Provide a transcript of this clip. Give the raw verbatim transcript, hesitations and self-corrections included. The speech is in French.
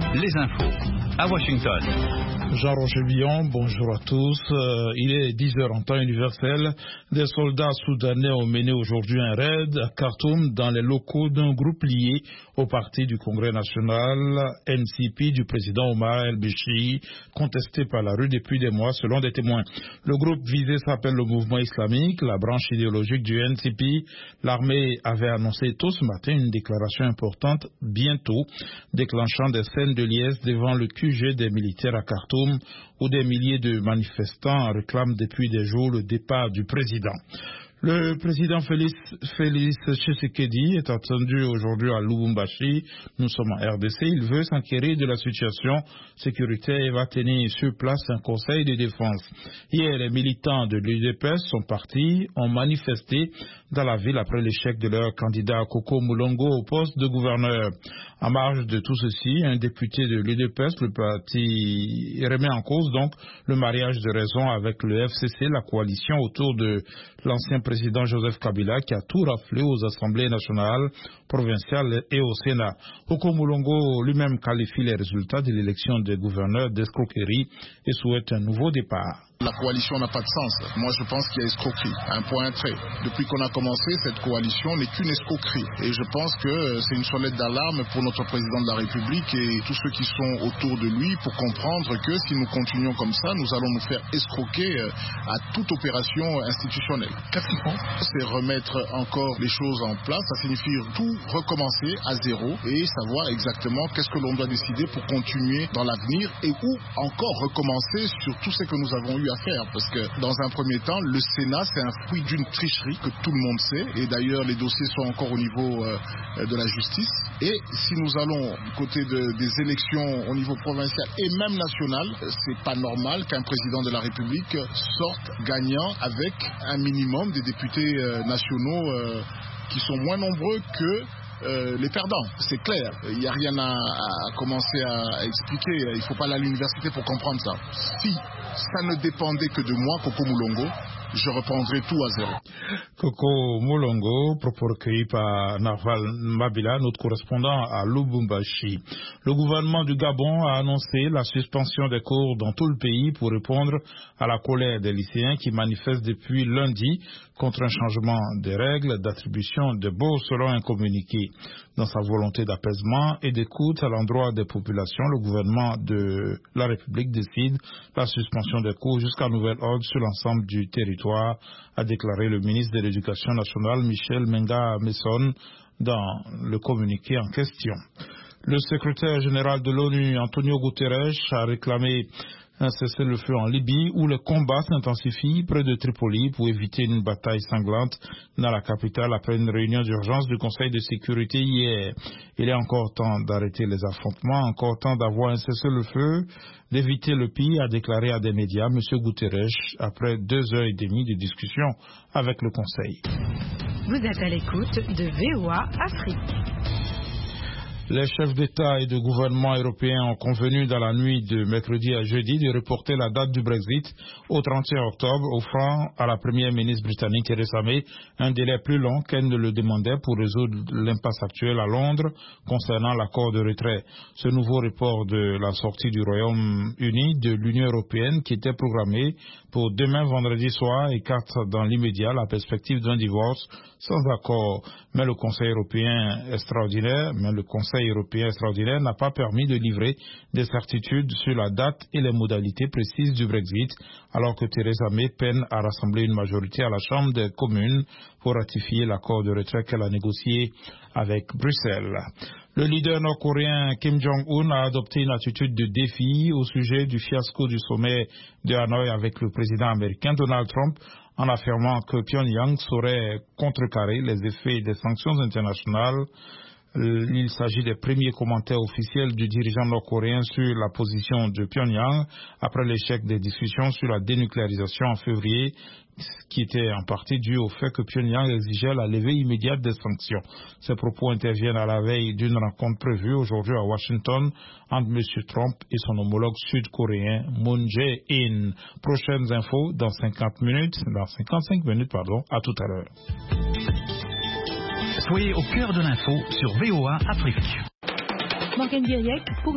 les infos à Washington. Jean-Roger Billon, bonjour à tous. Euh, il est dix heures en temps universel. Des soldats soudanais ont mené aujourd'hui un raid à Khartoum dans les locaux d'un groupe lié au parti du Congrès national N C P du président Omar el-Béchir, contesté par la rue depuis des mois selon des témoins. Le groupe visé s'appelle le Mouvement islamique, la branche idéologique du N C P. L'armée avait annoncé tôt ce matin une déclaration importante bientôt, déclenchant des scènes de liesse devant le Q G des militaires à Khartoum, où des milliers de manifestants réclament depuis des jours le départ du président. Le président Félix, Félix Tshisekedi est attendu aujourd'hui à Lubumbashi. Nous sommes en R D C. Il veut s'enquérir de la situation sécuritaire et va tenir sur place un conseil de défense. Hier, les militants de l'U D P S sont partis, ont manifesté dans la ville après l'échec de leur candidat Koko Mulongo au poste de gouverneur. En marge de tout ceci, un député de l'U D P S, le parti, remet en cause donc le mariage de raison avec le F C C, la coalition autour de l'ancien président Joseph Kabila, qui a tout raflé aux assemblées nationales, provinciales et au Sénat. Koko Mulongo lui-même qualifie les résultats de l'élection des gouverneurs d'escroquerie et souhaite un nouveau départ. La coalition n'a pas de sens. Moi, je pense qu'il y a escroquerie. Un point trait. Depuis qu'on a commencé, cette coalition n'est qu'une escroquerie. Et je pense que c'est une sonnette d'alarme pour notre président de la République et tous ceux qui sont autour de lui pour comprendre que si nous continuons comme ça, nous allons nous faire escroquer à toute opération institutionnelle. Qu'est-ce qu'il faut ? C'est remettre encore les choses en place. Ça signifie tout recommencer à zéro et savoir exactement qu'est-ce que l'on doit décider pour continuer dans l'avenir et où encore recommencer sur tout ce que nous avons eu à faire, parce que dans un premier temps, le Sénat, c'est un fruit d'une tricherie que tout le monde sait, et d'ailleurs les dossiers sont encore au niveau euh, de la justice, et si nous allons du côté de, des élections au niveau provincial et même national, c'est pas normal qu'un président de la République sorte gagnant avec un minimum des députés euh, nationaux euh, qui sont moins nombreux que Euh, les perdants, c'est clair. Il n'y a rien à, à commencer à, à expliquer. Il ne faut pas aller à l'université pour comprendre ça. Si ça ne dépendait que de moi, Koko Mulongo, je reprendrai tout à zéro. Koko Mulongo, propos recueillis par Narval Mabila, notre correspondant à Lubumbashi. Le gouvernement du Gabon a annoncé la suspension des cours dans tout le pays pour répondre à la colère des lycéens qui manifestent depuis lundi contre un changement des règles d'attribution de bourses selon un communiqué. Dans sa volonté d'apaisement et d'écoute à l'endroit des populations, le gouvernement de la République décide la suspension des cours jusqu'à nouvel ordre sur l'ensemble du territoire, a déclaré le ministre de l'Éducation nationale Michel Menga Messon dans le communiqué en question. Le secrétaire général de l'ONU, Antonio Guterres, a réclamé un cessez-le-feu en Libye où les combats s'intensifient près de Tripoli pour éviter une bataille sanglante dans la capitale après une réunion d'urgence du Conseil de sécurité hier. Il est encore temps d'arrêter les affrontements, encore temps d'avoir un cessez-le-feu, d'éviter le pire, a déclaré à des médias M. Guterres après deux heures et demie de discussion avec le Conseil. Vous êtes à l'écoute de V O A Afrique. Les chefs d'État et de gouvernement européens ont convenu dans la nuit de mercredi à jeudi de reporter la date du Brexit au trente et un octobre, offrant à la première ministre britannique Theresa May un délai plus long qu'elle ne le demandait pour résoudre l'impasse actuelle à Londres concernant l'accord de retrait. Ce nouveau report de la sortie du Royaume-Uni de l'Union européenne, qui était programmé pour demain vendredi soir, écarte dans l'immédiat la perspective d'un divorce sans accord. Mais le Conseil européen extraordinaire, mais le Conseil européen extraordinaire n'a pas permis de livrer des certitudes sur la date et les modalités précises du Brexit, alors que Theresa May peine à rassembler une majorité à la Chambre des communes pour ratifier l'accord de retrait qu'elle a négocié avec Bruxelles. Le leader nord-coréen Kim Jong-un a adopté une attitude de défi au sujet du fiasco du sommet de Hanoï avec le président américain Donald Trump, en affirmant que Pyongyang saurait contrecarrer les effets des sanctions internationales. Il s'agit des premiers commentaires officiels du dirigeant nord-coréen sur la position de Pyongyang après l'échec des discussions sur la dénucléarisation en février, qui était en partie dû au fait que Pyongyang exigeait la levée immédiate des sanctions. Ces propos interviennent à la veille d'une rencontre prévue aujourd'hui à Washington entre M. Trump et son homologue sud-coréen Moon Jae-in. Prochaines infos dans cinquante minutes, dans cinquante-cinq minutes, pardon. À tout à l'heure. Soyez au cœur de l'info sur V O A Afrique. Morgane Diriec pour